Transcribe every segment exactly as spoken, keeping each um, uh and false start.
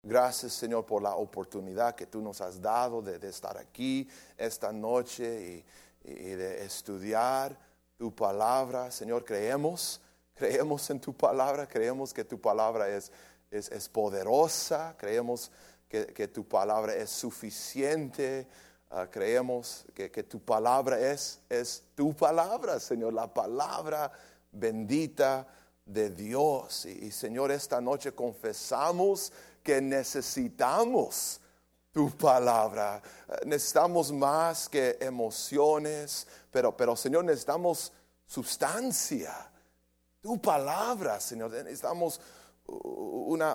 Gracias, Señor, por la oportunidad que tú nos has dado de, de estar aquí esta noche y, y de estudiar tu palabra. Señor, creemos, creemos en tu palabra, creemos que tu palabra es, es, es poderosa, creemos que, que tu palabra es suficiente, uh, creemos que, que tu palabra es, es tu palabra, Señor, la palabra bendita de Dios. Y, y Señor, esta noche confesamos que necesitamos tu palabra. Necesitamos más que emociones, pero, pero Señor, necesitamos sustancia. Tu palabra, Señor. Necesitamos una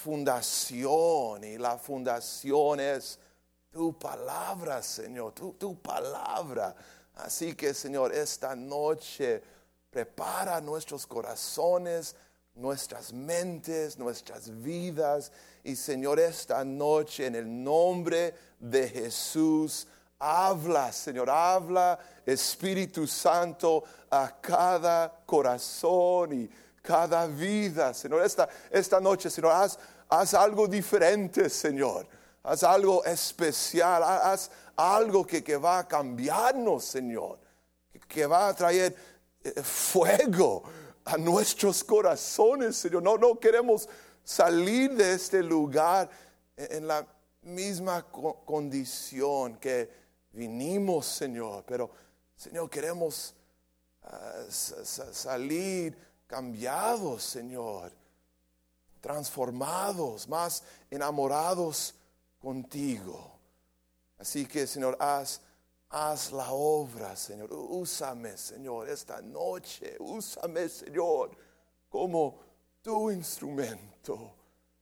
fundación, y la fundación es tu palabra, Señor. Tu, tu palabra. Así que, Señor, esta noche prepara nuestros corazones, nuestras mentes, nuestras vidas. Y Señor, esta noche en el nombre de Jesús, habla, Señor, habla, Espíritu Santo, a cada corazón y cada vida. Señor, esta, esta noche, Señor, haz, haz algo diferente, Señor. Haz algo especial, haz algo que, que va a cambiarnos, Señor. Que, que va a traer eh, fuego a nuestros corazones, Señor. No, no queremos salir de este lugar en la misma condición que vinimos, Señor. Pero, Señor, queremos uh, salir cambiados, Señor. Transformados, más enamorados contigo. Así que, Señor, haz Haz la obra, Señor. Úsame, Señor, esta noche. Úsame, Señor, como tu instrumento.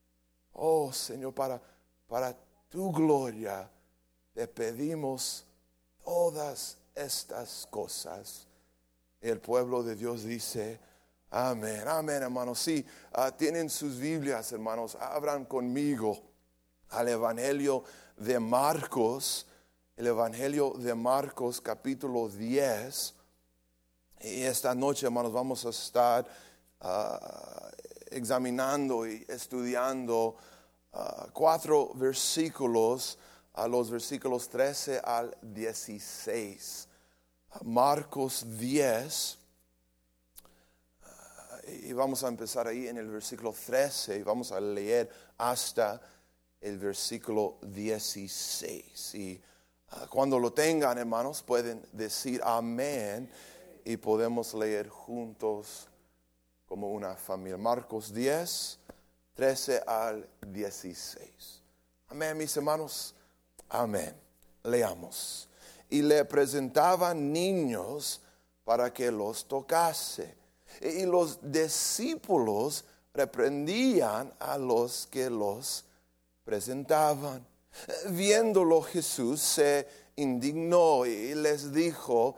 Oh, Señor, para, para tu gloria te pedimos todas estas cosas. El pueblo de Dios dice, amén, amén, hermanos. Sí, uh, tienen sus Biblias, hermanos. Abran conmigo al Evangelio de Marcos. El Evangelio de Marcos, capítulo diez. Y esta noche, hermanos, vamos a estar uh, examinando y estudiando uh, cuatro versículos, a los versículos trece al dieciséis. Uh, Marcos diez. Uh, y vamos a empezar ahí en el versículo trece y vamos a leer hasta el versículo dieciséis. Y cuando lo tengan, hermanos, pueden decir amén y podemos leer juntos como una familia. Marcos diez, trece al dieciséis. Amén, mis hermanos. Amén. Leamos. Y le presentaban niños para que los tocase. Y los discípulos reprendían a los que los presentaban. Viéndolo, Jesús se indignó y les dijo,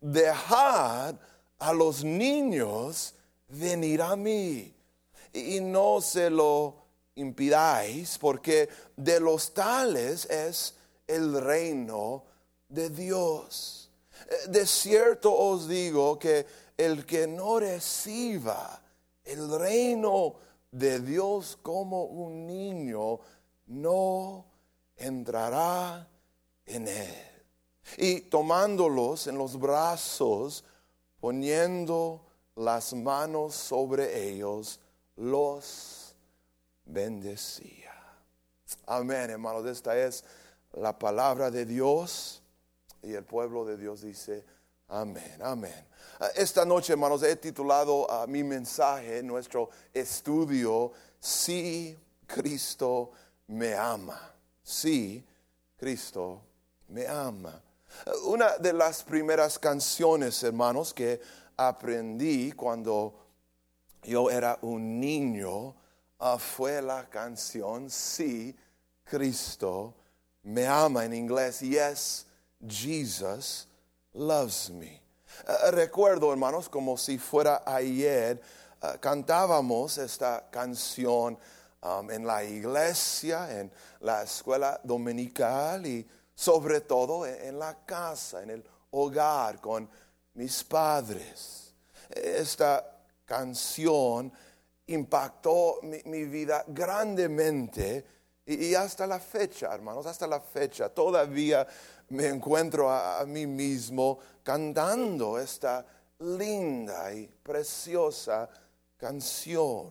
dejad a los niños venir a mí y no se lo impidáis, porque de los tales es el reino de Dios. De cierto os digo que el que no reciba el reino de Dios como un niño, no entrará en él. Y tomándolos en los brazos, poniendo las manos sobre ellos, los bendecía. Amén, hermanos. Esta es la palabra de Dios. Y el pueblo de Dios dice, amén, amén. Esta noche, hermanos, he titulado a mi mensaje, nuestro estudio, Si Cristo me ama. Sí, Cristo me ama. Una de las primeras canciones, hermanos, que aprendí cuando yo era un niño, uh, fue la canción Sí, Cristo me ama. En inglés, Yes, Jesus loves me. Uh, recuerdo, hermanos, como si fuera ayer, uh, cantábamos esta canción Um, en la iglesia, en la escuela dominical y sobre todo en, en la casa, en el hogar con mis padres. Esta canción impactó mi, mi vida grandemente Y, y hasta la fecha, hermanos, hasta la fecha, todavía me encuentro a, a mí mismo cantando esta linda y preciosa canción,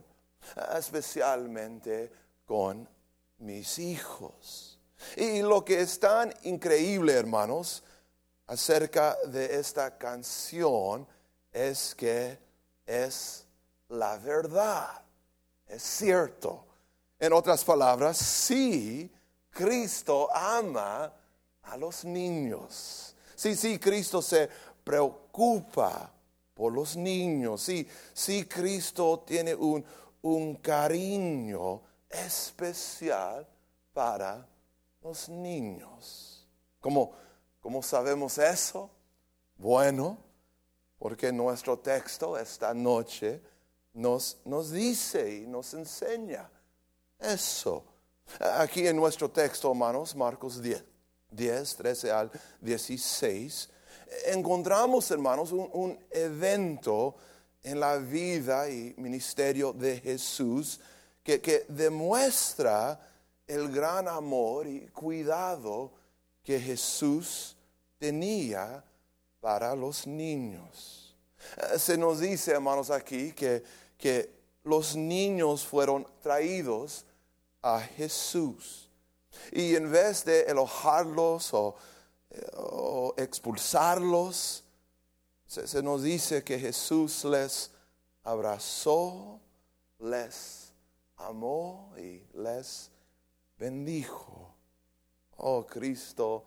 especialmente con mis hijos. Y lo que es tan increíble, hermanos, acerca de esta canción es que es la verdad, es cierto. En otras palabras, sí, Cristo ama a los niños. Sí, sí, Cristo se preocupa por los niños. Sí, sí, Cristo tiene un, un cariño especial para los niños. ¿Cómo, cómo sabemos eso? Bueno, porque nuestro texto esta noche nos, nos dice y nos enseña eso. Aquí en nuestro texto, hermanos, Marcos diez, diez trece al dieciséis, encontramos, hermanos, un, un evento en la vida y ministerio de Jesús que, que demuestra el gran amor y cuidado que Jesús tenía para los niños. Se nos dice, hermanos, aquí que, que los niños fueron traídos a Jesús. Y en vez de enojarlos o, o expulsarlos, se, se nos dice que Jesús les abrazó, les amó y les bendijo. Oh, Cristo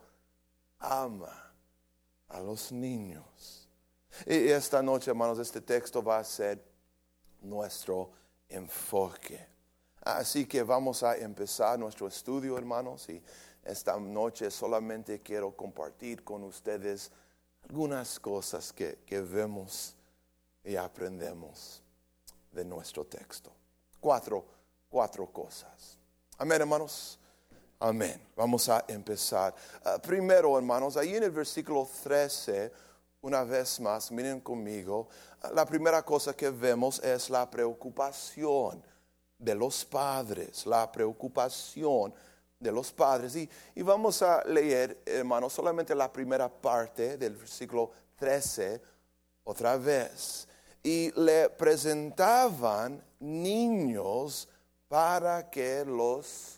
ama a los niños. Y esta noche, hermanos, este texto va a ser nuestro enfoque. Así que vamos a empezar nuestro estudio, hermanos, y esta noche solamente quiero compartir con ustedes algunas cosas que, que vemos y aprendemos de nuestro texto. Cuatro, cuatro cosas. Amén, hermanos. Amén. Vamos a empezar. Uh, primero, hermanos, ahí en el versículo trece, una vez más, miren conmigo, uh, la primera cosa que vemos es la preocupación de los padres, la preocupación de los padres. Y, y vamos a leer, hermanos, solamente la primera parte del versículo trece, otra vez. Y le presentaban niños para que los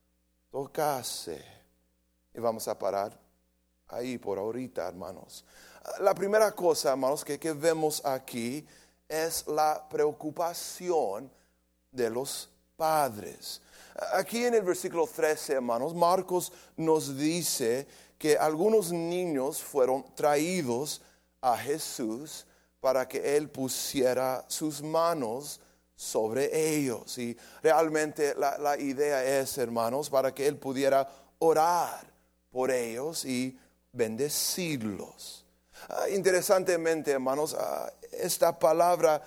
tocase. Y vamos a parar ahí por ahorita, hermanos. La primera cosa, hermanos, que, que vemos aquí es la preocupación de los padres. Aquí en el versículo trece, hermanos, Marcos nos dice que algunos niños fueron traídos a Jesús para que Él pusiera sus manos sobre ellos. Y realmente la, la idea es, hermanos, para que Él pudiera orar por ellos y bendecirlos. Uh, interesantemente, hermanos, uh, esta palabra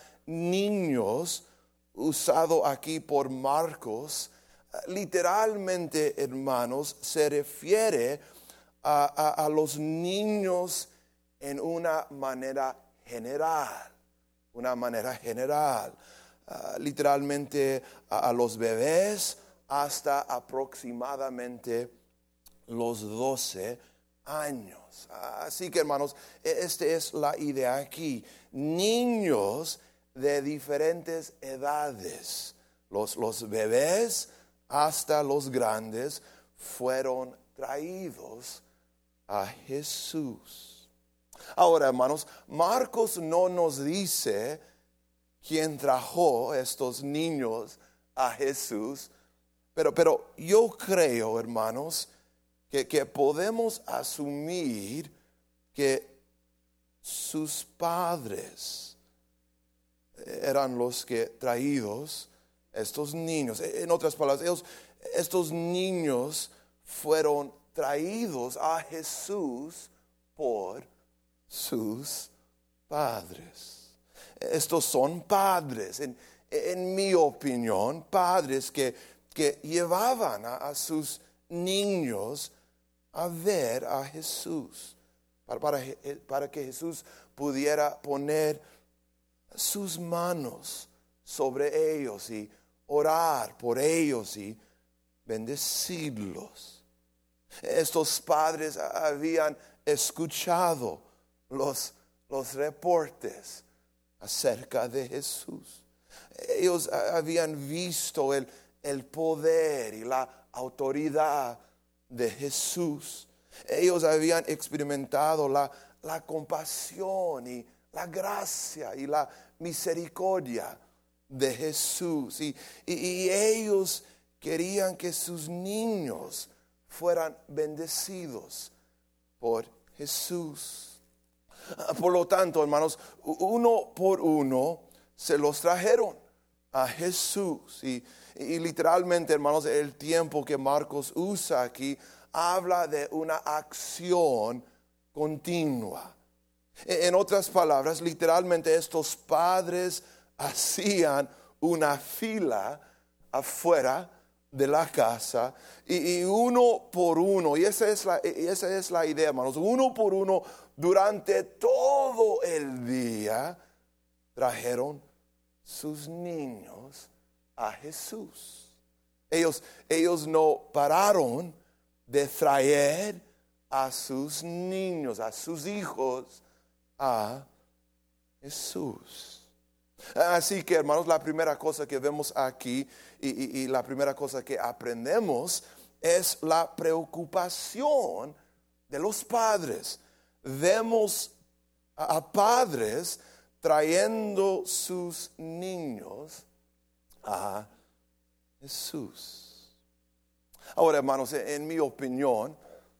niños usado aquí por Marcos, uh, literalmente, hermanos, se refiere a, a, a los niños en una manera general, una manera general. Uh, literalmente a, a los bebés hasta aproximadamente los doce años. Uh, así que, hermanos, esta es la idea aquí. Niños de diferentes edades, los, los bebés hasta los grandes, fueron traídos a Jesús. Ahora, hermanos, Marcos no nos dice quién trajo estos niños a Jesús, pero, pero yo creo, hermanos, que, que podemos asumir que sus padres eran los que traídos estos niños. En otras palabras, ellos, estos niños fueron traídos a Jesús por sus padres. Estos son padres, en, en mi opinión, padres que, que llevaban a, a sus niños a ver a Jesús, para, para, para que Jesús pudiera poner sus manos sobre ellos y orar por ellos y bendecirlos. Estos padres habían escuchado los, los reportes acerca de Jesús. Ellos habían visto el, el poder y la autoridad de Jesús. Ellos habían experimentado la, la compasión y la gracia y la misericordia de Jesús. Y, y, y ellos querían que sus niños fueran bendecidos por Jesús. Por lo tanto, hermanos, uno por uno se los trajeron a Jesús. Y, y literalmente, hermanos, el tiempo que Marcos usa aquí habla de una acción continua. En otras palabras, literalmente estos padres hacían una fila afuera de la casa y, y uno por uno, y esa es, la, esa es la idea, hermanos, uno por uno durante todo el día trajeron sus niños a Jesús. Ellos, ellos no pararon de traer a sus niños, a sus hijos, a Jesús. Así que, hermanos, la primera cosa que vemos aquí y, y, y la primera cosa que aprendemos es la preocupación de los padres. Vemos a, a padres trayendo sus niños a Jesús. Ahora, hermanos, en mi opinión,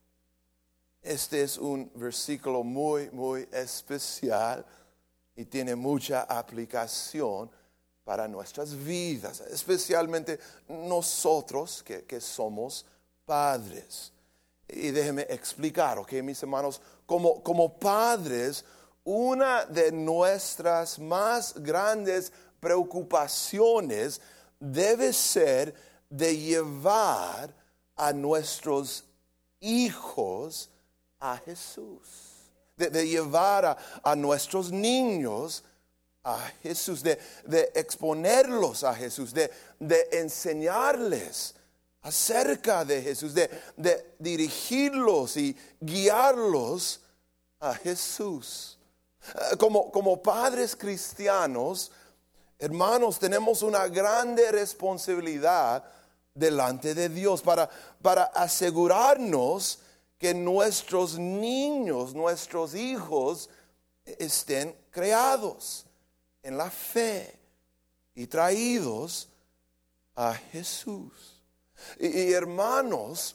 este es un versículo muy, muy especial y tiene mucha aplicación para nuestras vidas, especialmente nosotros que, que somos padres. Y déjenme explicar, ok, mis hermanos, como, como padres, una de nuestras más grandes preocupaciones debe ser de llevar a nuestros hijos a Jesús. De, de llevar a, a nuestros niños a Jesús, de, de exponerlos a Jesús, de, de enseñarles acerca de Jesús, de, de dirigirlos y guiarlos a Jesús. Como, como padres cristianos, hermanos, tenemos una grande responsabilidad delante de Dios para, para asegurarnos que nuestros niños, nuestros hijos estén creados en la fe y traídos a Jesús. Y, y hermanos,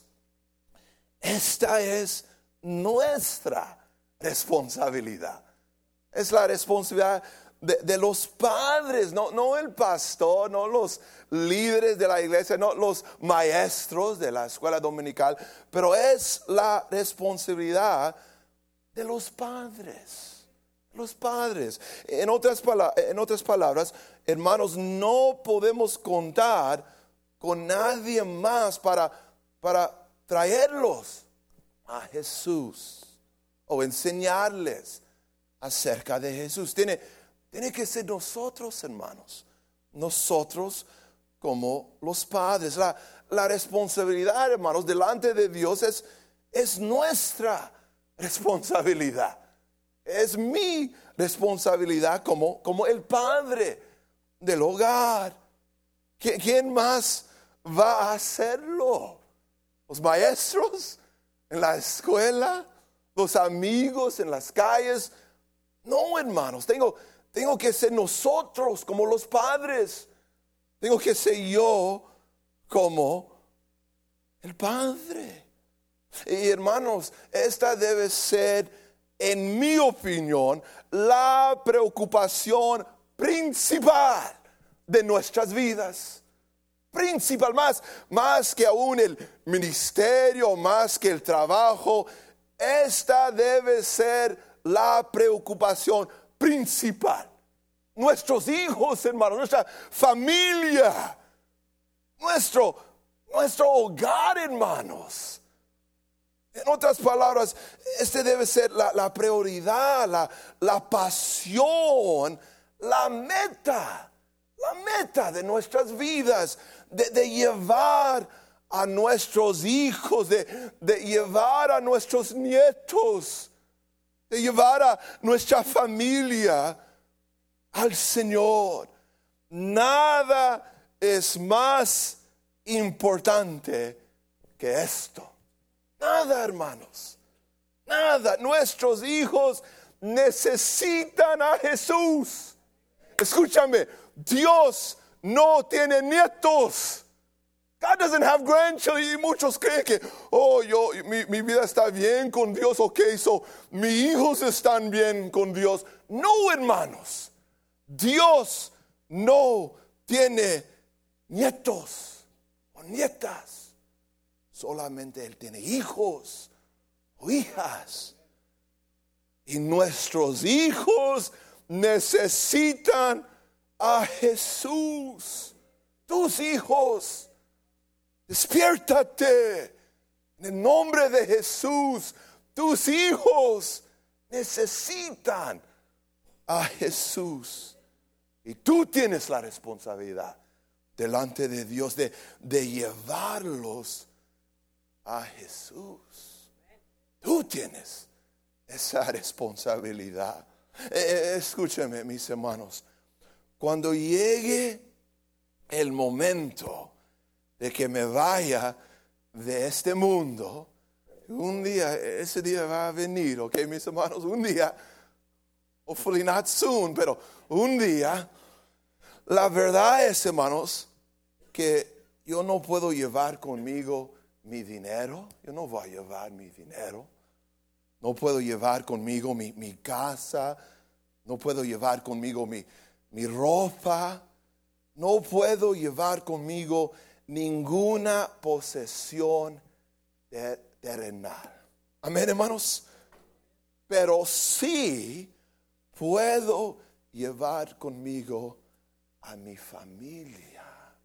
esta es nuestra responsabilidad. Es la responsabilidad de, de los padres, no, no el pastor, no los líderes de la iglesia, no los maestros de la escuela dominical, pero es la responsabilidad de los padres, los padres. En otras, en otras palabras, hermanos, no podemos contar con nadie más para, para traerlos a Jesús o enseñarles acerca de Jesús. Tiene, tiene que ser nosotros, hermanos, nosotros como los padres. La, la responsabilidad, hermanos, delante de Dios es, es nuestra responsabilidad. Es mi responsabilidad como, como el padre del hogar. ¿Quién más va a hacerlo? ¿Los maestros en la escuela? ¿Los amigos en las calles? No, hermanos, tengo, tengo que ser nosotros como los padres. Tengo que ser yo como el padre. Y hermanos, esta debe ser, en mi opinión, la preocupación principal de nuestras vidas. Principal, más, más que aún el ministerio, más que el trabajo. Esta debe ser la preocupación principal. Nuestros hijos, hermanos, nuestra familia, nuestro, nuestro hogar, hermanos. En otras palabras, este debe ser la, la prioridad, la, la pasión, la meta, la meta de nuestras vidas, de, de llevar a nuestros hijos, de, de llevar a nuestros nietos, de llevar a nuestra familia al Señor. Nada es más importante que esto. Nada, hermanos. Nada. Nuestros hijos necesitan a Jesús. Escúchame, Dios no tiene nietos. God doesn't have grandchildren. Y muchos creen que, oh, yo, mi, mi vida está bien con Dios, ok, so mis hijos están bien con Dios. No, hermanos. Dios no tiene nietos o nietas. Solamente Él tiene hijos o hijas. Y nuestros hijos necesitan a Jesús. Tus hijos, despiértate en el nombre de Jesús. Tus hijos necesitan a Jesús. Y tú tienes la responsabilidad delante de Dios de, de llevarlos a Jesús. Tú tienes esa responsabilidad. Eh, escúchame, mis hermanos. Cuando llegue el momento de que me vaya de este mundo, un día, ese día va a venir, ok, mis hermanos, un día, hopefully not soon, pero un día, la verdad es, hermanos, que yo no puedo llevar conmigo mi dinero. Yo no voy a llevar mi dinero. No puedo llevar conmigo mi, mi casa. No puedo llevar conmigo mi, mi ropa. No puedo llevar conmigo ninguna posesión de, terrenal. Amén, hermanos. Pero sí puedo llevar conmigo a mi familia,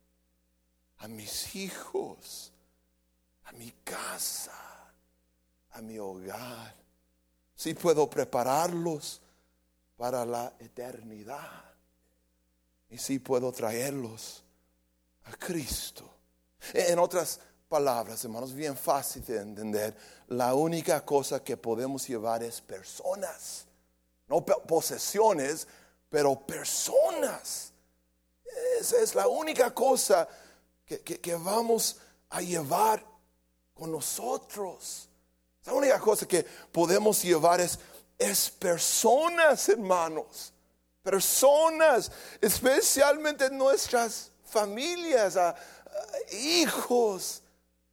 a mis hijos, a mi casa, a mi hogar. Sí puedo prepararlos para la eternidad. Y sí puedo traerlos a Cristo. En otras palabras, hermanos, bien fácil de entender, la única cosa que podemos llevar es personas. No posesiones, pero personas. Esa es la única cosa que, que, que vamos a llevar con nosotros. La única cosa que podemos llevar es, es personas, hermanos. Personas, especialmente nuestras familias, a, a hijos,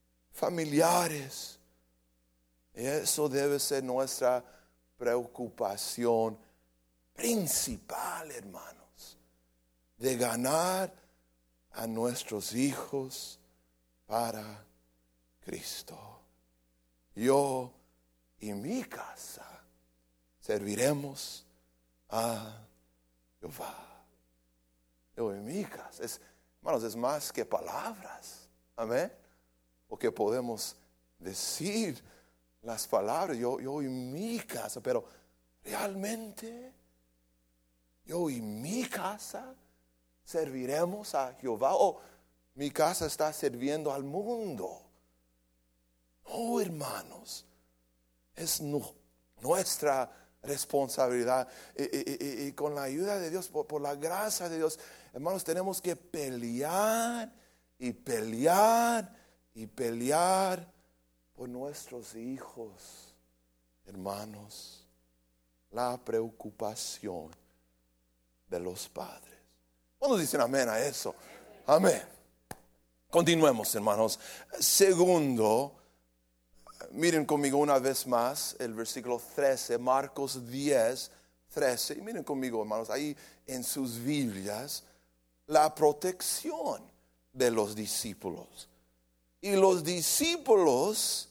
familiares. Y eso debe ser nuestra preocupación principal, hermanos, de ganar a nuestros hijos para Cristo. Yo y mi casa serviremos a Jehová. Yo y mi casa. Es, hermanos, es más que palabras. Amén. O que podemos decir las palabras. Yo, yo y mi casa. Pero realmente, yo y mi casa serviremos a Jehová. O mi casa está sirviendo al mundo. No, hermanos. Es no, nuestra responsabilidad. Y, y, y, y con la ayuda de Dios, por, por la gracia de Dios, hermanos, tenemos que pelear y pelear y pelear por nuestros hijos, hermanos. La preocupación de los padres. ¿Cuántos dicen amén a eso? Amén. Continuemos, hermanos. Segundo, miren conmigo una vez más el versículo trece, Marcos diez, trece. Y miren conmigo, hermanos, ahí en sus Biblias, la protección de los discípulos. Y los discípulos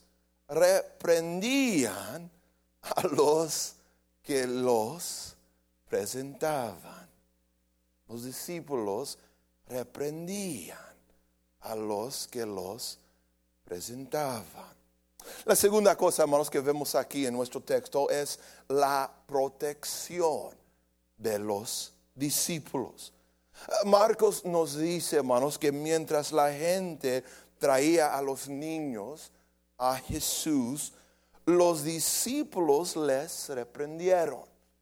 reprendían a los que los presentaban. Los discípulos reprendían a los que los presentaban. La segunda cosa, hermanos, que vemos aquí en nuestro texto es la protección de los discípulos. Marcos nos dice, hermanos, que mientras la gente traía a los niños a Jesús, los discípulos les reprendieron.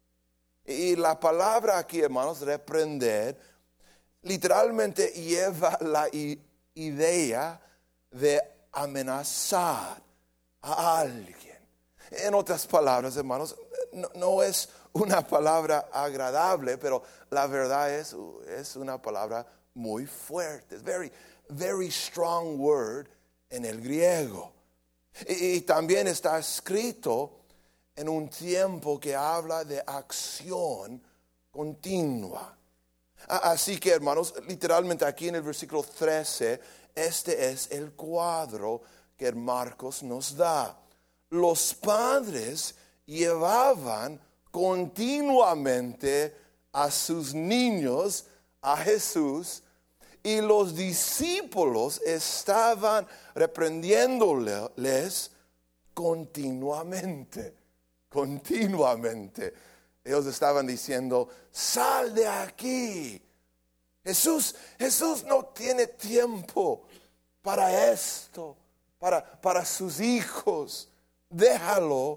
Y la palabra aquí, hermanos, reprender, literalmente lleva la idea de amenazar a alguien. En otras palabras, hermanos, no, no es una palabra agradable, pero la verdad es, es una palabra muy fuerte. Es very, very strong word en el griego. Y, y también está escrito en un tiempo que habla de acción continua. Así que, hermanos, literalmente aquí en el versículo trece, este es el cuadro que Marcos nos da. Los padres llevaban continuamente a sus niños a Jesús y los discípulos estaban reprendiéndoles continuamente, continuamente. Ellos estaban diciendo, sal de aquí. Jesús, Jesús no tiene tiempo para esto, para, para sus hijos. Déjalo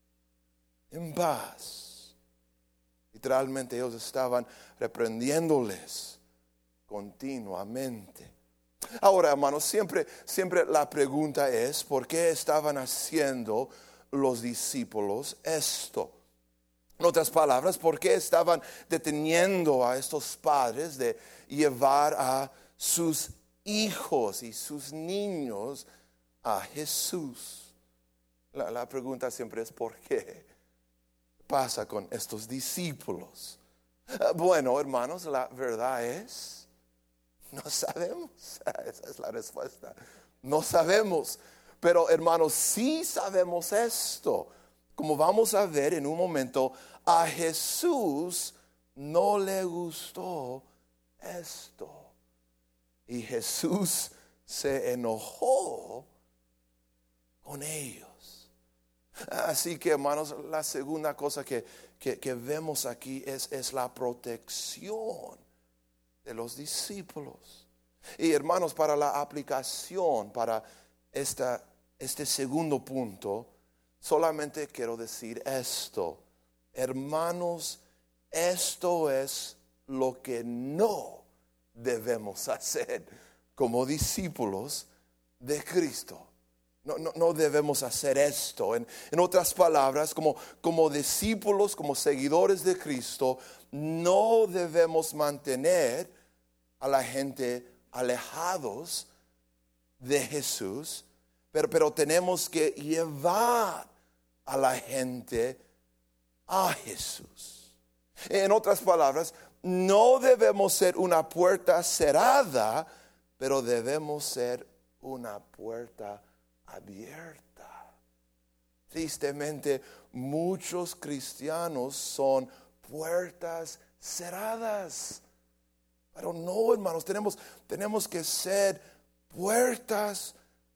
en paz. Literalmente ellos estaban reprendiéndoles continuamente. Ahora, hermanos, siempre, siempre la pregunta es, ¿por qué estaban haciendo los discípulos esto? En otras palabras, ¿por qué estaban deteniendo a estos padres de llevar a sus hijos y sus niños a Jesús? La, la pregunta siempre es, ¿por qué pasa con estos discípulos? Bueno, hermanos, la verdad es, no sabemos. Esa es la respuesta. No sabemos. Pero, hermanos, sí sabemos esto. Como vamos a ver en un momento, a Jesús no le gustó esto. Y Jesús se enojó con ellos. Así que, hermanos, la segunda cosa que, que, que vemos aquí es, es la protección de los discípulos. Y, hermanos, para la aplicación, para esta, este segundo punto, solamente quiero decir esto. Hermanos, esto es lo que no debemos hacer como discípulos de Cristo. No, no, no debemos hacer esto. En, en otras palabras, como, como discípulos, como seguidores de Cristo, no debemos mantener a la gente alejados de Jesús, pero, pero tenemos que llevar a la gente a Jesús. En otras palabras, no debemos ser una puerta cerrada, pero debemos ser una puerta abierta. Tristemente, muchos cristianos son puertas cerradas. Pero no, hermanos, tenemos, tenemos que ser puertas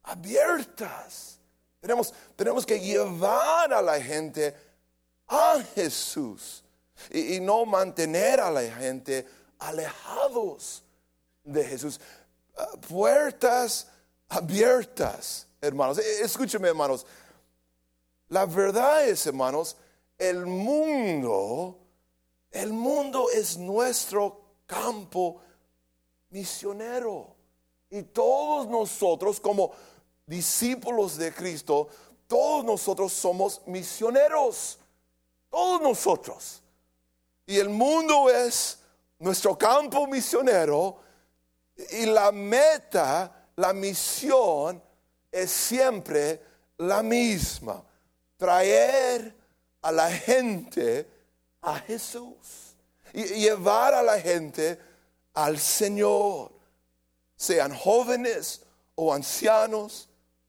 abiertas. Tenemos, tenemos que llevar a la gente a Jesús y, y no mantener a la gente alejados de Jesús. Uh, puertas abiertas, hermanos. Escúcheme, hermanos. La verdad es, hermanos, el mundo, el mundo es nuestro campo misionero. Y todos nosotros, como discípulos de Cristo, todos nosotros somos misioneros. Todos nosotros. Y el mundo es nuestro campo misionero. Y la meta, la misión, es siempre la misma. Traer a la gente a Jesús. Y llevar a la gente al Señor. Sean jóvenes o ancianos,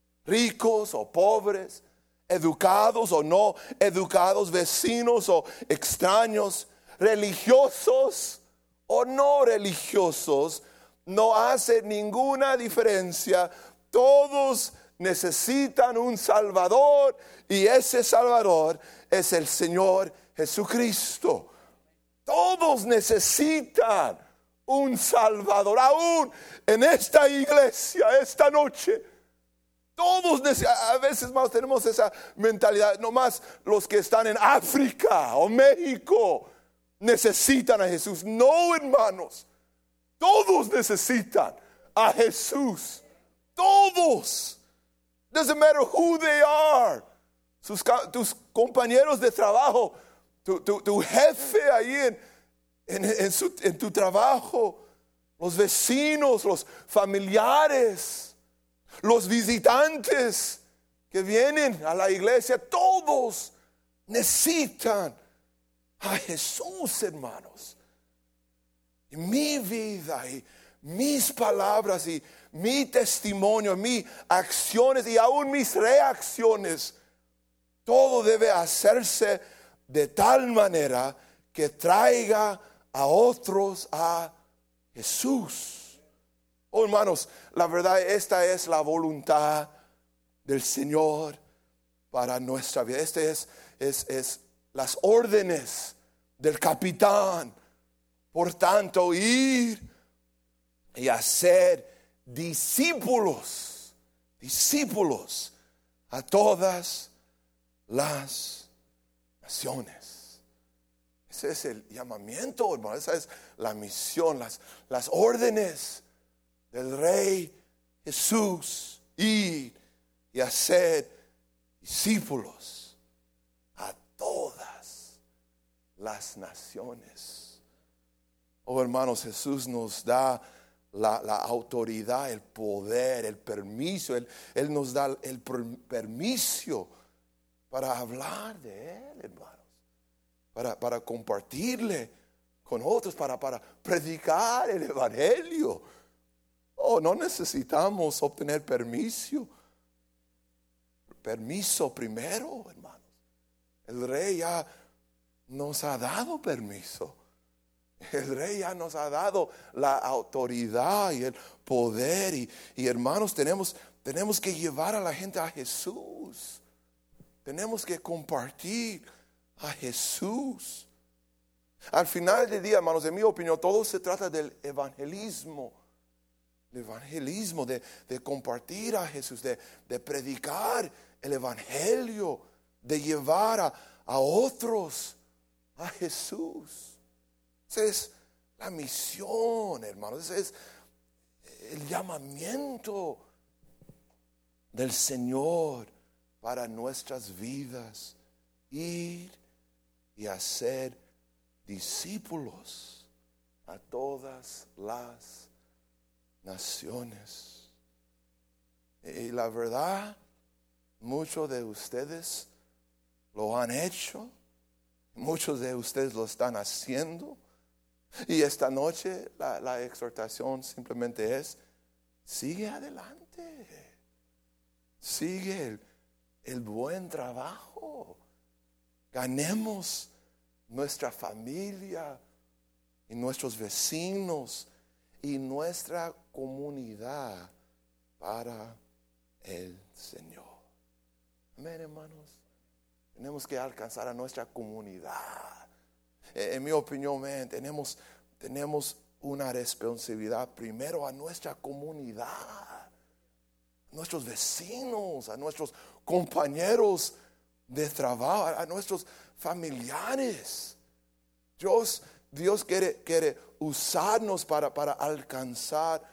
ricos o pobres, educados o no educados, vecinos o extraños, religiosos o no religiosos, no hace ninguna diferencia. Todos necesitan un Salvador y ese Salvador es el Señor Jesucristo. Todos necesitan un Salvador. Aún en esta iglesia, esta noche, todos, a veces más tenemos esa mentalidad, no más los que están en África o México necesitan a Jesús. No, hermanos, todos necesitan a Jesús. Todos. Doesn't matter who they are. Sus, tus compañeros de trabajo, tu, tu, tu jefe ahí en, en, en, su, en tu trabajo, los vecinos, los familiares, los visitantes que vienen a la iglesia, todos necesitan a Jesús, hermanos. Y mi vida y mis palabras y mi testimonio, mis acciones y aún mis reacciones, todo debe hacerse de tal manera que traiga a otros a Jesús. Oh, hermanos, la verdad, esta es la voluntad del Señor para nuestra vida. Este es, es, es las órdenes del capitán. Por tanto, ir y hacer discípulos, discípulos a todas las naciones. Ese es el llamamiento, hermano. Esa es la misión, las, las órdenes del Rey Jesús. Ir y hacer discípulos a todas las naciones. Oh, hermanos, Jesús nos da la, la autoridad, el poder, el permiso. Él, él nos da el per, permiso para hablar de Él, hermanos. Para, para compartirle con otros, para, para predicar el Evangelio. Oh, no necesitamos obtener permiso. Permiso primero, hermanos. El Rey ya nos ha dado permiso. El Rey ya nos ha dado la autoridad y el poder. Y, y hermanos, tenemos, tenemos que llevar a la gente a Jesús. Tenemos que compartir a Jesús. Al final del día, hermanos, en mi opinión, todo se trata del evangelismo. El evangelismo, de, de compartir a Jesús, de, de predicar el evangelio, de llevar a, a otros a Jesús. Esa es la misión, hermanos. Ese es el llamamiento del Señor para nuestras vidas. Ir y hacer discípulos a todas las naciones. Y la verdad, muchos de ustedes lo han hecho. Muchos de ustedes lo están haciendo. Y esta noche la, la exhortación simplemente es: sigue adelante. Sigue el, el buen trabajo. Ganemos nuestra familia y nuestros vecinos y nuestra comunidad para el Señor. Amén, hermanos. Tenemos que alcanzar a nuestra comunidad. En mi opinión, man, tenemos, tenemos una responsabilidad primero a nuestra comunidad, a nuestros vecinos, a nuestros compañeros de trabajo, a nuestros familiares. Dios, Dios quiere, quiere usarnos para, para alcanzar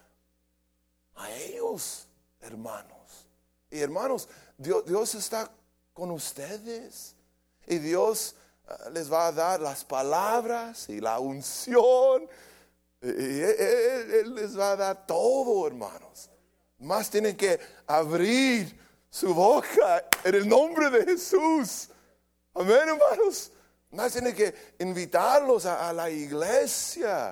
a ellos, hermanos. Y hermanos, Dios, Dios está con ustedes. Y Dios uh, les va a dar las palabras y la unción. Y él, él, él les va a dar todo, hermanos. Más tienen que abrir su boca en el nombre de Jesús. Amén, hermanos. Más tienen que invitarlos a, a la iglesia.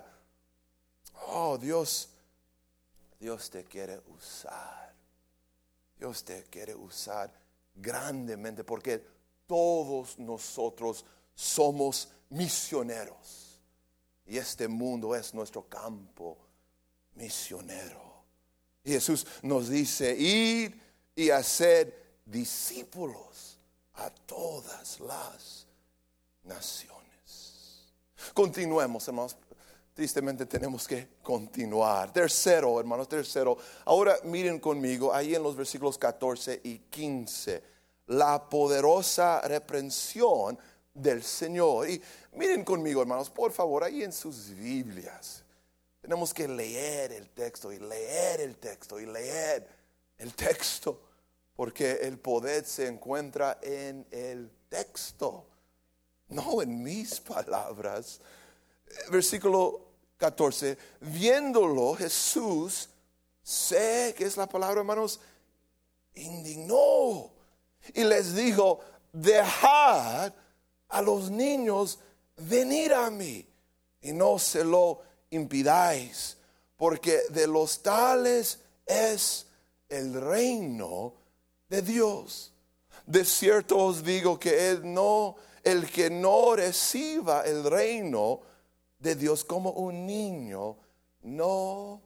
Oh, Dios, Dios te quiere usar. Dios te quiere usar grandemente, porque todos nosotros somos misioneros. Y este mundo es nuestro campo misionero. Y Jesús nos dice: ir y hacer discípulos a todas las naciones. Continuemos, hermanos. tristemente tenemos que continuar. Tercero, hermanos, tercero. Ahora miren conmigo ahí en los versículos catorce y quince. La poderosa reprensión del Señor. Y miren conmigo, hermanos, por favor, ahí en sus Biblias. Tenemos que leer el texto y leer el texto y leer el texto. Porque el poder se encuentra en el texto, no en mis palabras. Versículo catorce. Viéndolo, Jesús, sé que es la palabra, hermanos, indignó. Y les dijo, dejad a los niños venir a mí y no se lo impidáis, porque de los tales es el reino de Dios. De cierto os digo que él no, el que no reciba el reino de Dios como un niño, no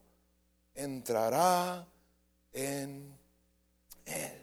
entrará en él.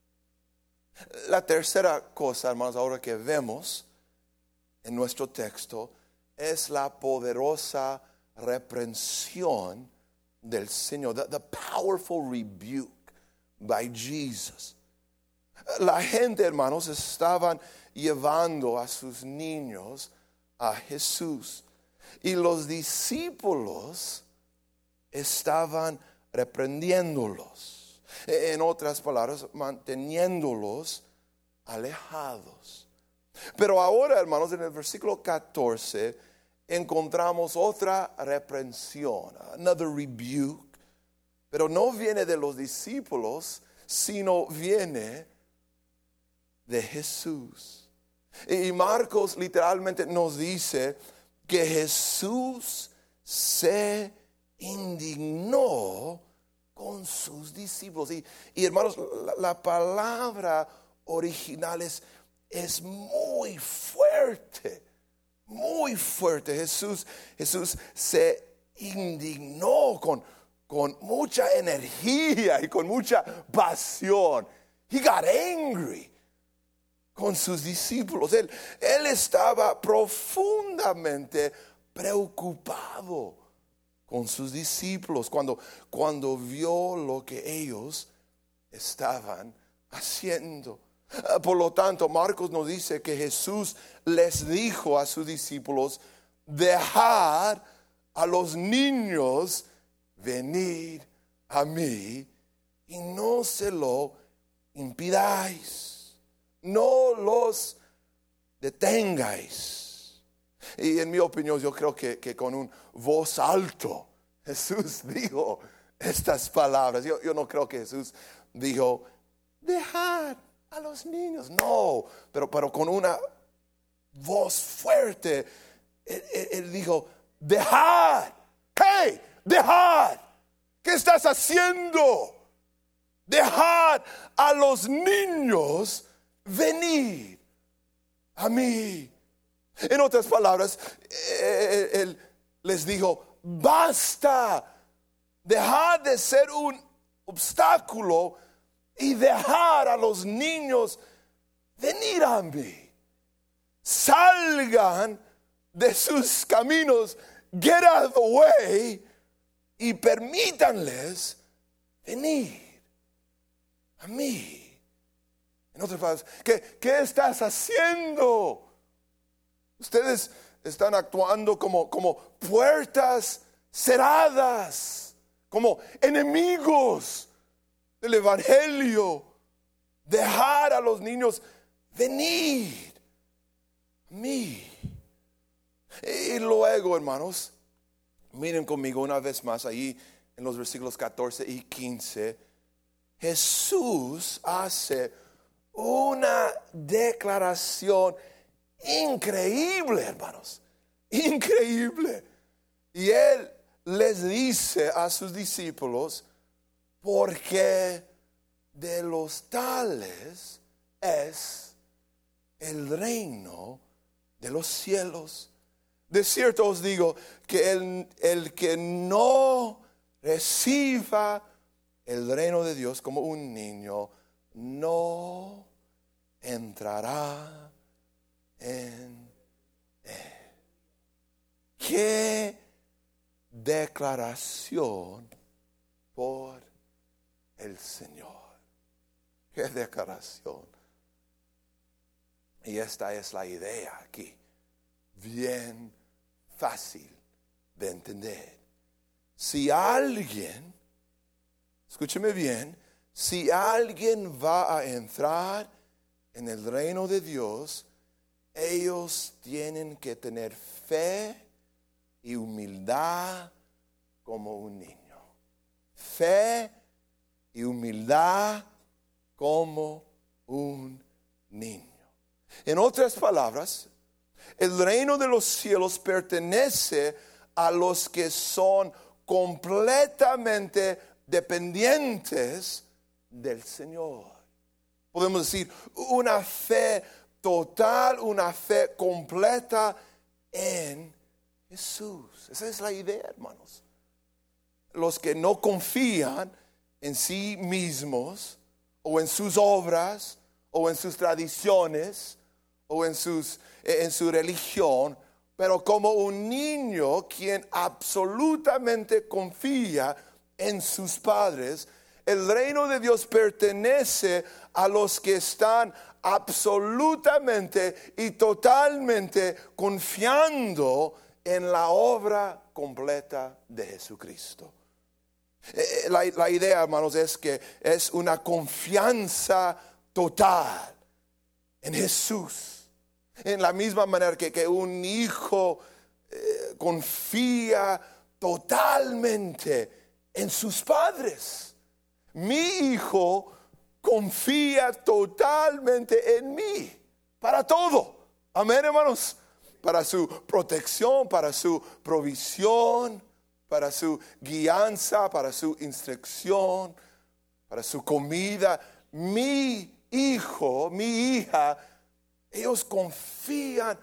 La tercera cosa, hermanos, ahora que vemos en nuestro texto, es la poderosa reprensión del Señor. The, the powerful rebuke by Jesus. La gente, hermanos, estaban llevando a sus niños a Jesús. Y los discípulos estaban reprendiéndolos. En otras palabras, manteniéndolos alejados. Pero ahora, hermanos, en el versículo catorce encontramos otra reprensión, another rebuke. Pero no viene de los discípulos, sino viene de Jesús. Y Marcos literalmente nos dice que Jesús se indignó con sus discípulos. Y, y hermanos, la, la palabra original es, es muy fuerte, muy fuerte. Jesús, Jesús se indignó con, con mucha energía y con mucha pasión. He got angry con sus discípulos. Él, él estaba profundamente preocupado con sus discípulos cuando, cuando vio lo que ellos estaban haciendo. Por lo tanto, Marcos nos dice que Jesús les dijo a sus discípulos, dejad a los niños venir a mí y no se lo impidáis. No los detengáis. Y en mi opinión, yo creo que, que con un voz alto Jesús dijo estas palabras. Yo, yo no creo que Jesús dijo, dejad a los niños. No, pero, pero con una voz fuerte, él, él, él dijo, dejad. Hey, dejad. ¿Qué estás haciendo? Dejad a los niños venir a mí. En otras palabras, él, él les dijo, basta, dejad de ser un obstáculo y dejar a los niños venir a mí. Salgan de sus caminos, get out of the way y permítanles venir a mí. En otras palabras, ¿qué, qué estás haciendo? Ustedes están actuando como, como puertas cerradas, como enemigos del evangelio. Dejar a los niños venir a mí. Y luego, hermanos, miren conmigo una vez más ahí en los versículos catorce y quince. Jesús hace una declaración increíble, hermanos, increíble. Y él les dice a sus discípulos, porque de los tales es el reino de los cielos. De cierto os digo que el, el que no reciba el reino de Dios como un niño, no entrará en él. Qué declaración por el Señor. ¿Qué declaración? Y esta es la idea aquí. Bien fácil de entender. Si alguien, escúcheme bien, si alguien va a entrar en el reino de Dios, ellos tienen que tener fe y humildad como un niño. Fe y humildad como un niño. En otras palabras, el reino de los cielos pertenece a los que son completamente dependientes del Señor. Podemos decir una fe total, una fe completa en Jesús. Esa es la idea, hermanos. Los que no confían en sí mismos o en sus obras o en sus tradiciones o en, sus, en su religión, pero como un niño quien absolutamente confía en sus padres, el reino de Dios pertenece a los que están absolutamente y totalmente confiando en la obra completa de Jesucristo. La, la idea, hermanos, es que es una confianza total en Jesús. En la misma manera que, que un hijo eh, confía totalmente en sus padres. Mi hijo confía totalmente en mí para todo. Amén, hermanos. Para su protección, para su provisión, para su guianza, para su instrucción, para su comida. Mi hijo, mi hija, ellos confían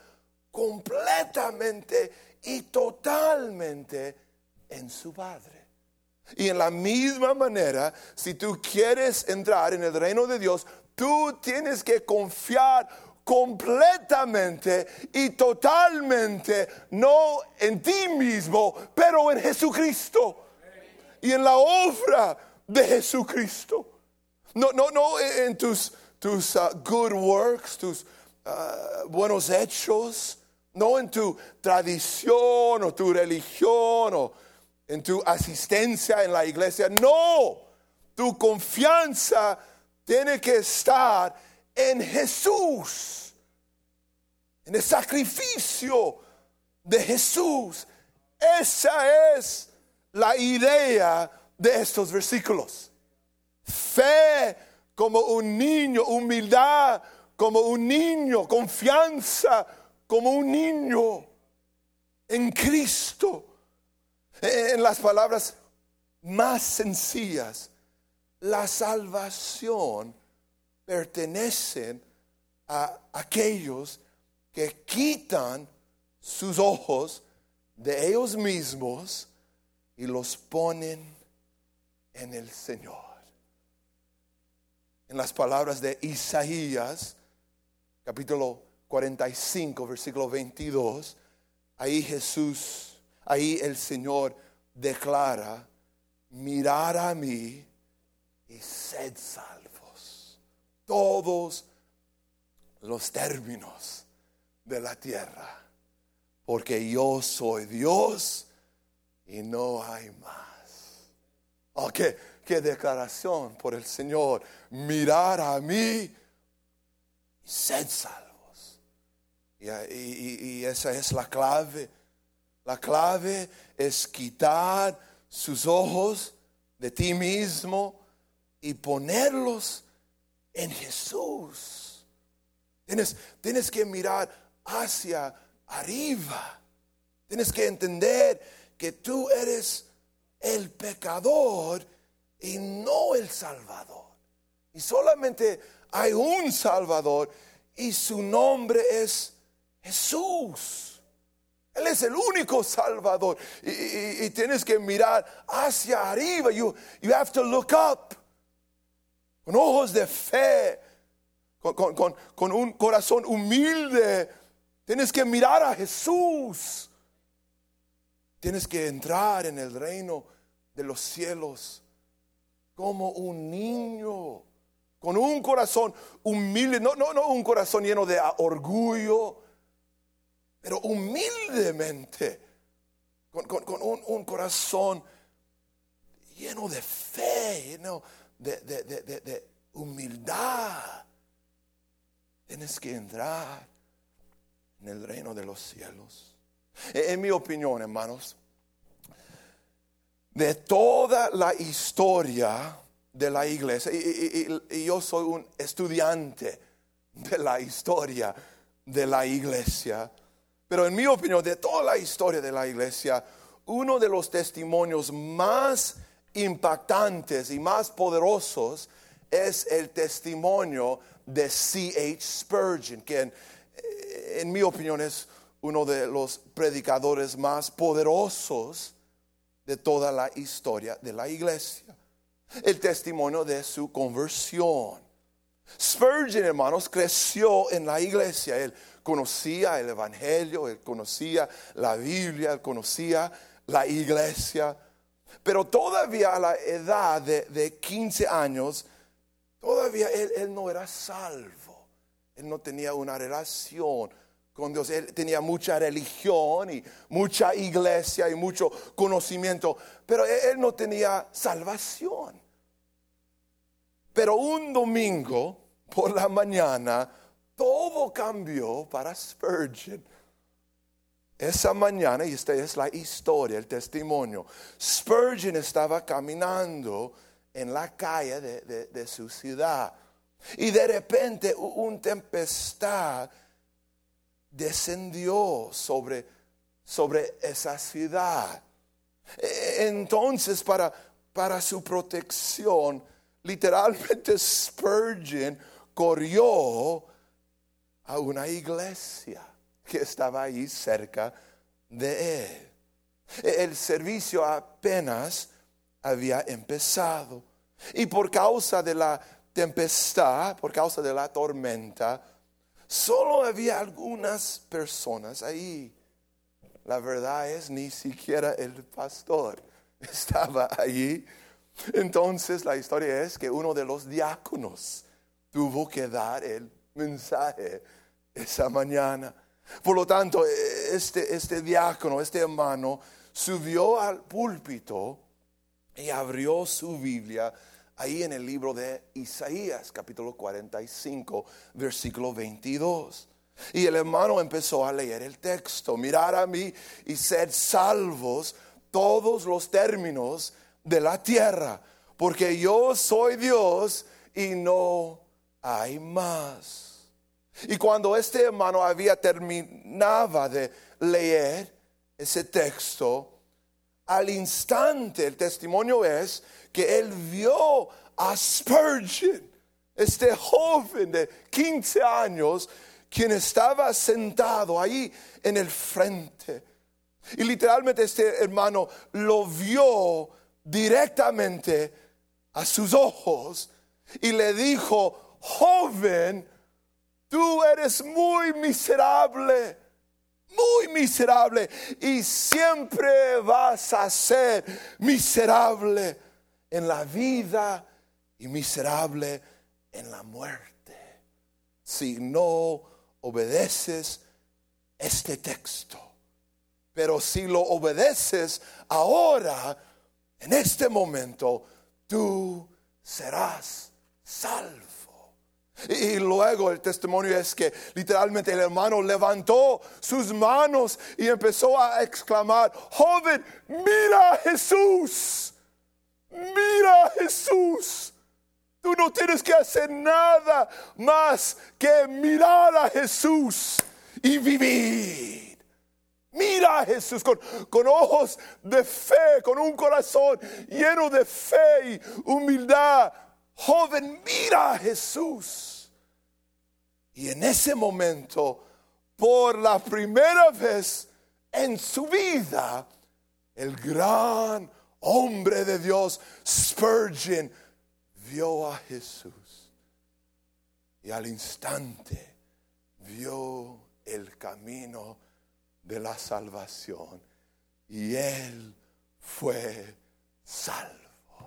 completamente y totalmente en su Padre. Y en la misma manera, si tú quieres entrar en el reino de Dios, tú tienes que confiar completamente y totalmente, no en ti mismo, pero en Jesucristo y en la obra de Jesucristo. No, no, no en tus, tus uh, good works, tus uh, buenos hechos, no en tu tradición o tu religión o en tu asistencia en la iglesia. No, tu confianza tiene que estar en Jesús, en el sacrificio de Jesús. Esa es la idea de estos versículos. Fe como un niño, humildad como un niño, confianza como un niño en Cristo. En las palabras más sencillas, la salvación pertenece a aquellos que quitan sus ojos de ellos mismos y los ponen en el Señor. En las palabras de Isaías, capítulo cuarenta y cinco, versículo veintidós, ahí Jesús, ahí el Señor declara: mirad a mí y sed salvos, todos los términos de la tierra, porque yo soy Dios y no hay más. Oh, qué, qué declaración por el Señor: mirad a mí y sed salvos. Y, y, y esa es la clave. La clave es quitar sus ojos de ti mismo y ponerlos en Jesús. Tienes, tienes que mirar hacia arriba. Tienes que entender que tú eres el pecador y no el Salvador. Y solamente hay un Salvador y su nombre es Jesús. Él es el único Salvador. Y, y, y tienes que mirar hacia arriba. You, you have to look up. Con ojos de fe. Con, con, con, con un corazón humilde. Tienes que mirar a Jesús. Tienes que entrar en el reino de los cielos como un niño, con un corazón humilde, no, no, no un corazón lleno de orgullo, pero humildemente, con, con, con un, un corazón lleno de fe, lleno de, de, de, de, de humildad. Tienes que entrar en el reino de los cielos. En mi opinión, hermanos, de toda la historia de la iglesia, y, y, y, y yo soy un estudiante de la historia de la iglesia, pero en mi opinión, de toda la historia de la iglesia, uno de los testimonios más impactantes y más poderosos es el testimonio de C H Spurgeon, que en, en mi opinión es uno de los predicadores más poderosos de toda la historia de la iglesia. El testimonio de su conversión. Spurgeon, hermanos, creció en la iglesia. Él conocía el evangelio, él conocía la Biblia, él conocía la iglesia. Pero todavía a la edad de, de quince años, todavía él, él no era salvo. Él no tenía una relación con Dios. Él tenía mucha religión y mucha iglesia y mucho conocimiento, pero él, él no tenía salvación. Pero un domingo por la mañana todo cambió para Spurgeon. Esa mañana, y esta es la historia, el testimonio, Spurgeon estaba caminando en la calle de, de, de su ciudad y de repente una tempestad descendió sobre, sobre esa ciudad. Entonces, para, para su protección, literalmente Spurgeon corrió a una iglesia que estaba ahí cerca de él. El servicio apenas había empezado y por causa de la tempestad, por causa de la tormenta, solo había algunas personas ahí. La verdad es, ni siquiera el pastor estaba allí. Entonces la historia es que uno de los diáconos tuvo que dar el mensaje esa mañana. Por lo tanto, este, este diácono, este hermano, subió al púlpito y abrió su Biblia ahí en el libro de Isaías, capítulo cuarenta y cinco, versículo veintidós. Y el hermano empezó a leer el texto. Mirad a mí y sed salvos todos los términos de la tierra, porque yo soy Dios y no hay más. Y cuando este hermano había terminado de leer ese texto, al instante el testimonio es que él vio a Spurgeon, este joven de quince años, quien estaba sentado ahí en el frente. Y literalmente este hermano lo vio directamente a sus ojos y le dijo: joven, tú eres muy miserable, muy miserable y siempre vas a ser miserable en la vida y miserable en la muerte si no obedeces este texto. Pero si lo obedeces ahora, en este momento, tú serás salvo. Y luego el testimonio es que literalmente el hermano levantó sus manos y empezó a exclamar: joven, mira a Jesús, mira a Jesús. Tú no tienes que hacer nada más que mirar a Jesús y vivir. Mira a Jesús con, con ojos de fe, con un corazón lleno de fe y humildad. Joven, mira a Jesús. Y en ese momento, por la primera vez en su vida, el gran hombre de Dios, Spurgeon, vio a Jesús. Y al instante vio el camino de la salvación y él fue salvo.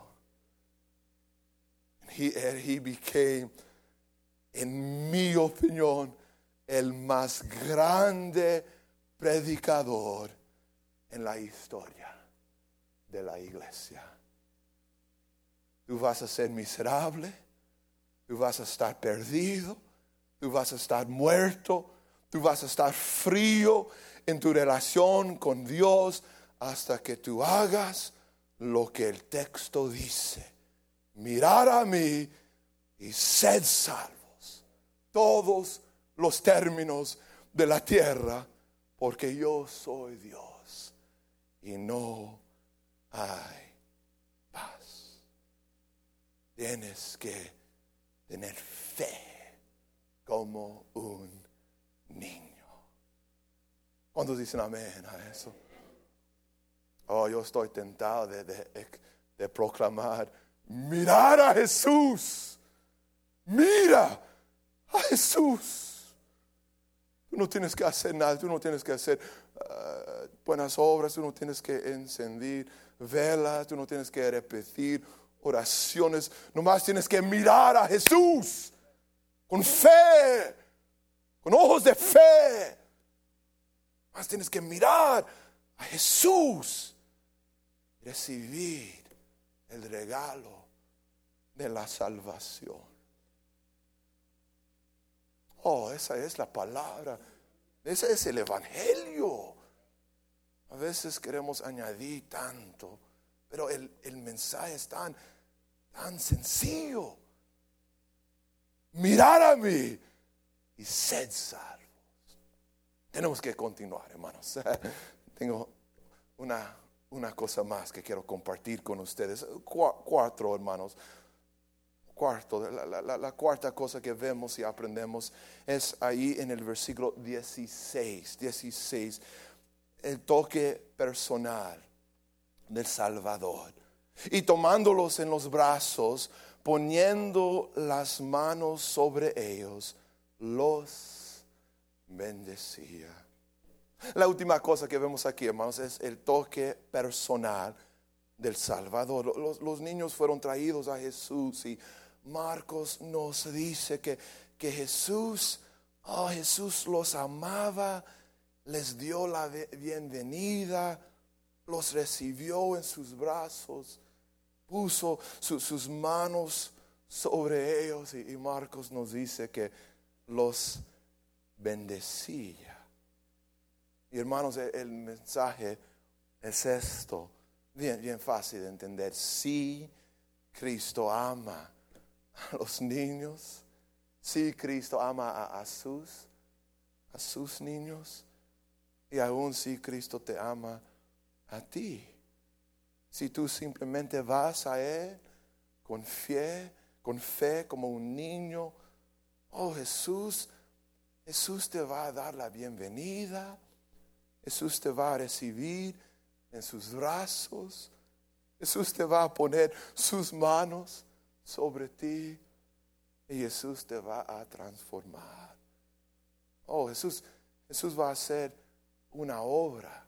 He, he became, en mi opinión, el más grande predicador en la historia de la iglesia. Tú vas a ser miserable, tú vas a estar perdido, tú vas a estar muerto, tú vas a estar frío en tu relación con Dios hasta que tú hagas lo que el texto dice. Mirad a mí y sed salvos, todos los términos de la tierra, porque yo soy Dios y no hay paz. Tienes que tener fe como un niño. ¿Cuántos dicen amén a eso? Oh, yo estoy tentado de, de, de proclamar: mirar a Jesús. Mira a Jesús. Tú no tienes que hacer nada. Tú no tienes que hacer uh, buenas obras. Tú no tienes que encender velas. Tú no tienes que repetir oraciones. Nomás tienes que mirar a Jesús con fe, con ojos de fe. Nomás tienes que mirar a Jesús y recibir el regalo de la salvación. Oh, esa es la palabra. Ese es el evangelio. A veces queremos añadir tanto, pero el, el mensaje es tan, tan sencillo. Mirad a mí y sed salvos. Tenemos que continuar, hermanos. Tengo una, una cosa más que quiero compartir con ustedes. Cu- cuatro, hermanos. Cuarto, la, la, la, la cuarta cosa que vemos y aprendemos es ahí en el versículo dieciséis. dieciséis, el toque personal del Salvador. Y tomándolos en los brazos, poniendo las manos sobre ellos, los bendecía. La última cosa que vemos aquí, hermanos, es el toque personal del Salvador. Los, los niños fueron traídos a Jesús y Marcos nos dice que, que Jesús, oh, Jesús los amaba, les dio la bienvenida, los recibió en sus brazos, puso su, sus manos sobre ellos y, y Marcos nos dice que los bendecía. Y hermanos, el, el mensaje es esto, bien, bien fácil de entender. Sí, Cristo ama a los niños. Sí, Cristo ama a, a sus a sus niños. Y aún sí, Cristo te ama a ti. Si tú simplemente vas a Él con fe, con fe como un niño, oh, Jesús, Jesús te va a dar la bienvenida. Jesús te va a recibir en sus brazos. Jesús te va a poner sus manos sobre ti y Jesús te va a transformar. Oh, Jesús, Jesús va a hacer una obra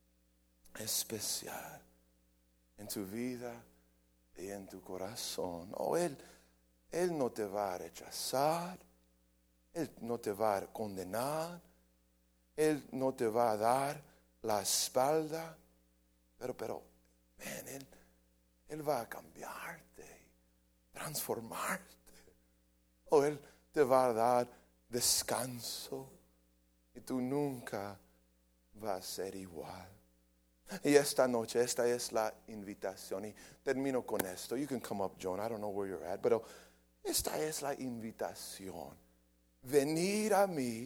especial en tu vida y en tu corazón. Oh, Él, Él no te va a rechazar, Él no te va a condenar, Él no te va a dar la espalda, pero, pero, ven, Él, Él va a cambiarte, transformarte. O Él te va a dar descanso y tú nunca vas a ser igual. Y esta noche, esta es la invitación. Y termino con esto. You can come up, John. I don't know where you're at. Pero esta es la invitación. Venid a mí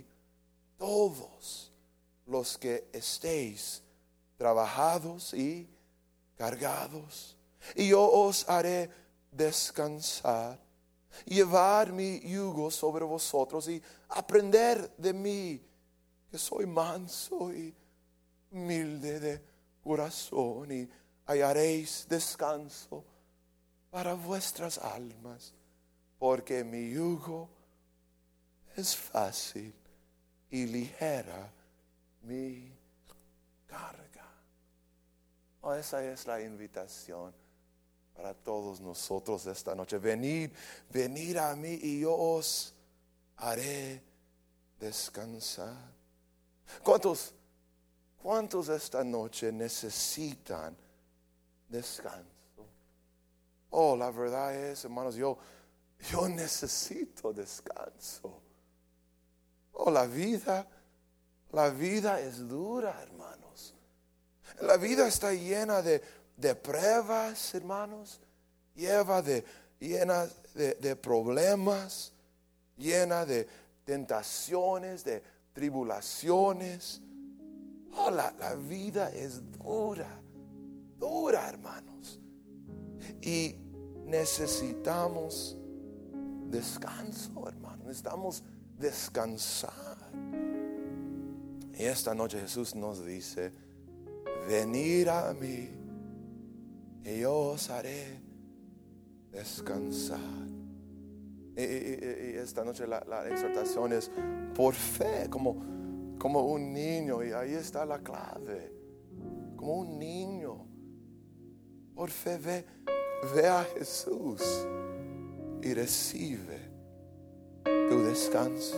todos los que estéis trabajados y cargados, y yo os haré descansar. Llevar mi yugo sobre vosotros y aprender de mí, que soy manso y humilde de corazón, y hallaréis descanso para vuestras almas, porque mi yugo es fácil y ligera mi carga. Oh, esa es la invitación para todos nosotros esta noche. Venid, venid a mí y yo os haré descansar. ¿Cuántos, cuántos esta noche necesitan descanso? Oh, la verdad es, hermanos, yo, yo necesito descanso. Oh, la vida, la vida es dura, hermanos. La vida está llena de, de pruebas, hermanos. Lleva de, llena de, de problemas, llena de tentaciones, de tribulaciones. Oh, la, la vida es dura, dura, hermanos. Y necesitamos descanso, hermanos. Necesitamos descansar. Y esta noche Jesús nos dice: venid a mí y yo os haré descansar. Y, y, y esta noche la, la exhortación es por fe, como, como un niño. Y ahí está la clave. Como un niño, por fe ve, ve a Jesús y recibe tu descanso.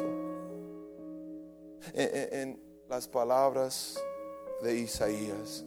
En, en, en las palabras de Isaías: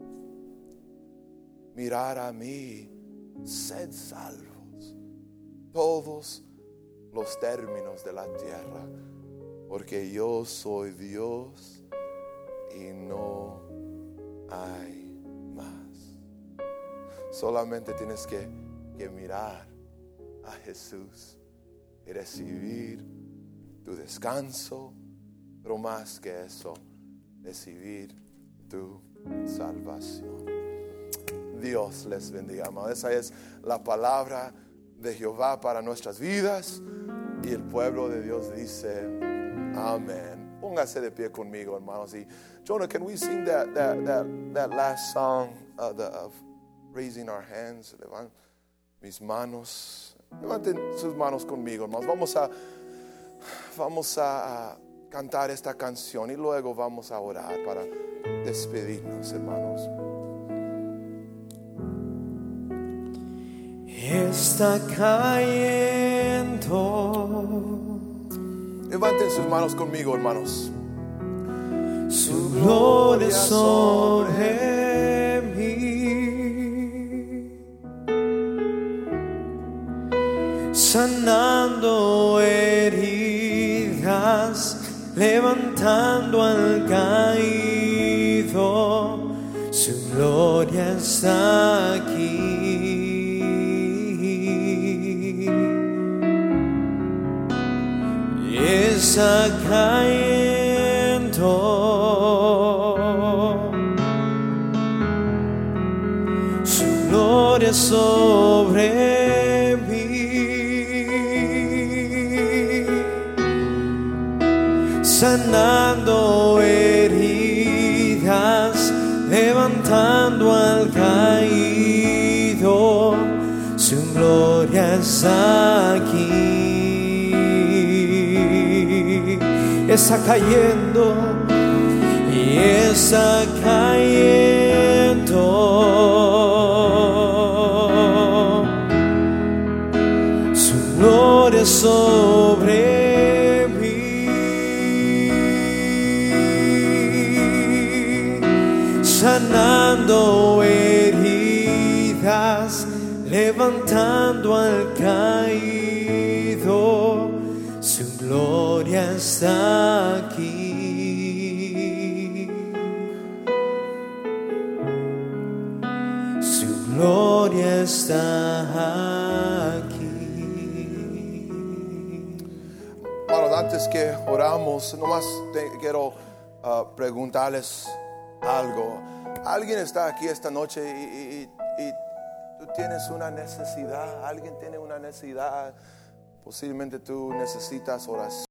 mirad a mí, sed salvos todos los términos de la tierra, porque yo soy Dios y no hay más. Solamente tienes que, que mirar a Jesús y recibir tu descanso, pero más que eso, recibir tu salvación. Dios les bendiga, amados. Esa es la palabra de Jehová para nuestras vidas. Y el pueblo de Dios dice amén. Póngase de pie conmigo, hermanos. Y Jonah, can we sing that, that, that, that last song uh, the, of raising our hands? Levanten mis manos. Levanten sus manos conmigo, hermanos. Vamos a, vamos a, a cantar esta canción y luego vamos a orar para despedirnos, hermanos. Está cayendo. Levanten sus manos conmigo, hermanos. Su gloria sobre mí, sanando heridas, levantando al caído. Su gloria está aquí. Está cayendo. Su gloria sobre mí, sanando heridas, levantando al caído. Su gloria está aquí. Está cayendo y está cayendo. Su gloria sobre mí, sanando heridas, levantando al caído. Su gloria está aquí. Su gloria está aquí. Bueno, antes que oramos, nomás te quiero uh, preguntarles algo. Alguien está aquí esta noche y, y, y tú tienes una necesidad. Alguien tiene una necesidad. Posiblemente tú necesitas oración.